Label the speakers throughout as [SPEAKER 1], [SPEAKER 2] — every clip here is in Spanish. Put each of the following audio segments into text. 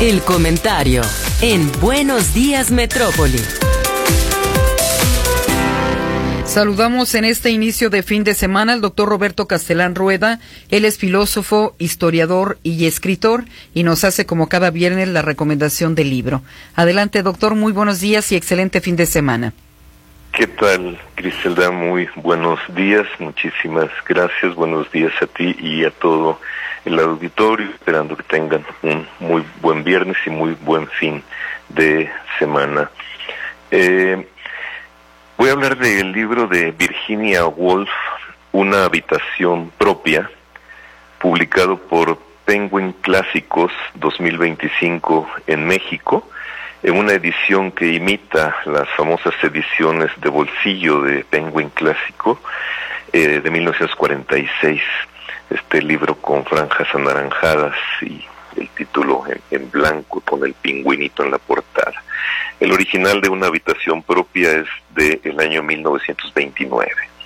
[SPEAKER 1] El comentario en Buenos Días Metrópoli.
[SPEAKER 2] Saludamos en este inicio de fin de semana al doctor Roberto Castelán Rueda. Él es filósofo, historiador y escritor y nos hace como cada viernes la recomendación del libro. Adelante, doctor, muy buenos días y excelente fin de semana.
[SPEAKER 3] ¿Qué tal, Griselda? Muy buenos días, muchísimas gracias. Buenos días a ti y a todo el auditorio, esperando que tengan un muy buen viernes y muy buen fin de semana. Voy a hablar del libro de Virginia Woolf, Una habitación propia, publicado por Penguin Clásicos 2025 en México, en una edición que imita las famosas ediciones de bolsillo de Penguin Clásico de 1946. Este libro con franjas anaranjadas y el título en blanco con el pingüinito en la portada. El original de Una habitación propia es del año 1929.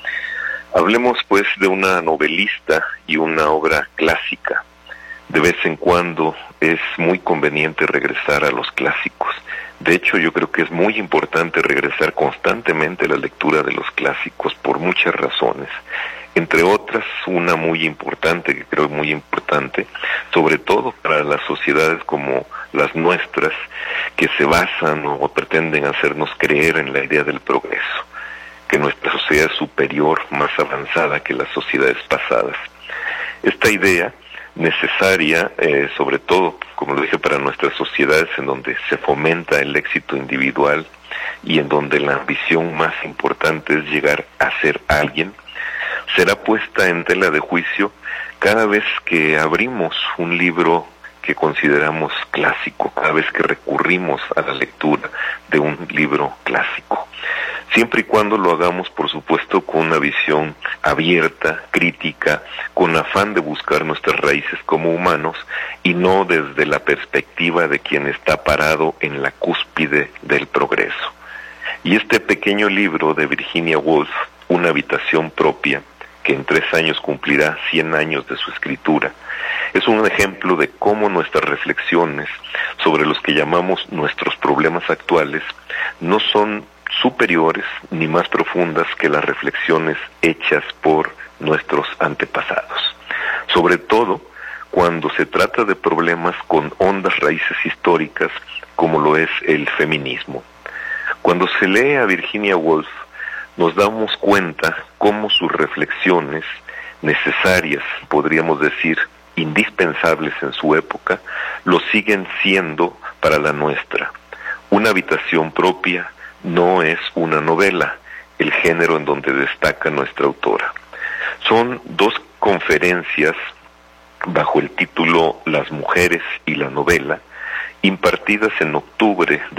[SPEAKER 3] Hablemos pues de una novelista y una obra clásica. De vez en cuando es muy conveniente regresar a los clásicos. De hecho, yo creo que es muy importante regresar constantemente a la lectura de los clásicos por muchas razones. Entre otras, una muy importante, que creo muy importante, sobre todo para las sociedades como las nuestras, que se basan o pretenden hacernos creer en la idea del progreso, que nuestra sociedad es superior, más avanzada que las sociedades pasadas. Esta idea necesaria, sobre todo, como lo dije, para nuestras sociedades en donde se fomenta el éxito individual y en donde la ambición más importante es llegar a ser alguien, será puesta en tela de juicio cada vez que abrimos un libro que consideramos clásico, cada vez que recurrimos a la lectura de un libro clásico. Siempre y cuando lo hagamos, por supuesto, con una visión abierta, crítica, con afán de buscar nuestras raíces como humanos y no desde la perspectiva de quien está parado en la cúspide del progreso. Y este pequeño libro de Virginia Woolf, Una habitación propia, que en 3 años cumplirá 100 años de su escritura, es un ejemplo de cómo nuestras reflexiones sobre los que llamamos nuestros problemas actuales no son superiores ni más profundas que las reflexiones hechas por nuestros antepasados. Sobre todo cuando se trata de problemas con hondas raíces históricas, como lo es el feminismo. Cuando se lee a Virginia Woolf, nos damos cuenta cómo sus reflexiones, necesarias, podríamos decir, indispensables en su época, lo siguen siendo para la nuestra. Una habitación propia no es una novela, el género en donde destaca nuestra autora. Son 2 conferencias bajo el título Las mujeres y la novela, impartidas en octubre de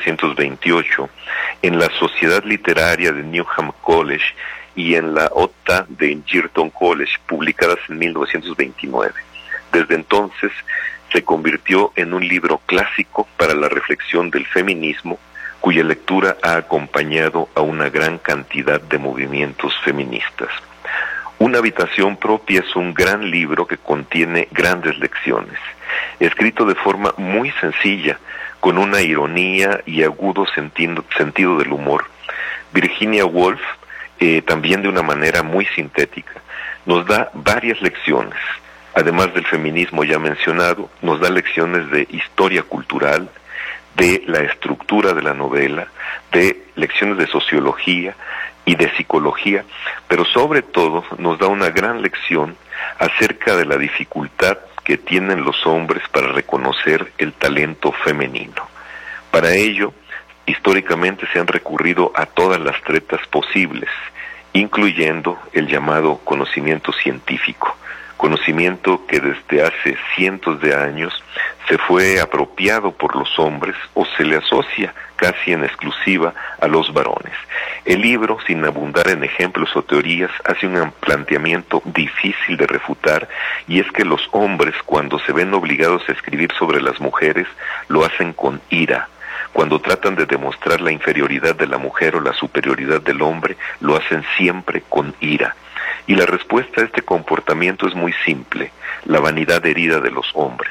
[SPEAKER 3] 1928 en la Sociedad Literaria de Newham College y en la OTA de Girton College, publicadas en 1929. Desde entonces se convirtió en un libro clásico para la reflexión del feminismo, cuya lectura ha acompañado a una gran cantidad de movimientos feministas. Una habitación propia es un gran libro que contiene grandes lecciones, escrito de forma muy sencilla, con una ironía y agudo sentido del humor. Virginia Woolf, también de una manera muy sintética, nos da varias lecciones. Además del feminismo ya mencionado, nos da lecciones de historia cultural, de la estructura de la novela, de lecciones de sociología y de psicología, pero sobre todo nos da una gran lección acerca de la dificultad que tienen los hombres para reconocer el talento femenino. Para ello, históricamente se han recurrido a todas las tretas posibles, incluyendo el llamado conocimiento científico, conocimiento que desde hace cientos de años se fue apropiado por los hombres o se le asocia casi en exclusiva a los varones. El libro, sin abundar en ejemplos o teorías, hace un planteamiento difícil de refutar, y es que los hombres, cuando se ven obligados a escribir sobre las mujeres, lo hacen con ira. Cuando tratan de demostrar la inferioridad de la mujer o la superioridad del hombre, lo hacen siempre con ira. Y la respuesta a este comportamiento es muy simple: la vanidad herida de los hombres.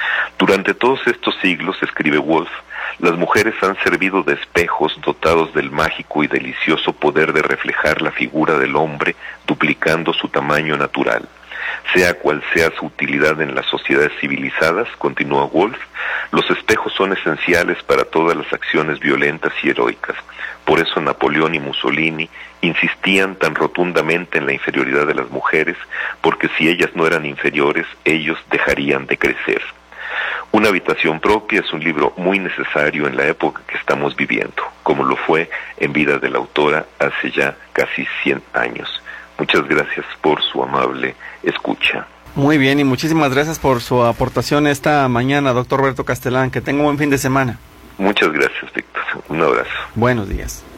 [SPEAKER 3] Durante todos estos siglos, escribe Woolf, las mujeres han servido de espejos dotados del mágico y delicioso poder de reflejar la figura del hombre, duplicando su tamaño natural. Sea cual sea su utilidad en las sociedades civilizadas, continúa Woolf, los espejos son esenciales para todas las acciones violentas y heroicas. Por eso Napoleón y Mussolini insistían tan rotundamente en la inferioridad de las mujeres, porque si ellas no eran inferiores, ellos dejarían de crecer. Una habitación propia es un libro muy necesario en la época que estamos viviendo, como lo fue en vida de la autora hace ya casi 100 años. Muchas gracias por su amable escucha.
[SPEAKER 4] Muy bien, y muchísimas gracias por su aportación esta mañana, doctor Roberto Castelán. Que tenga un buen fin de semana.
[SPEAKER 3] Muchas gracias, Víctor. Un abrazo.
[SPEAKER 4] Buenos días.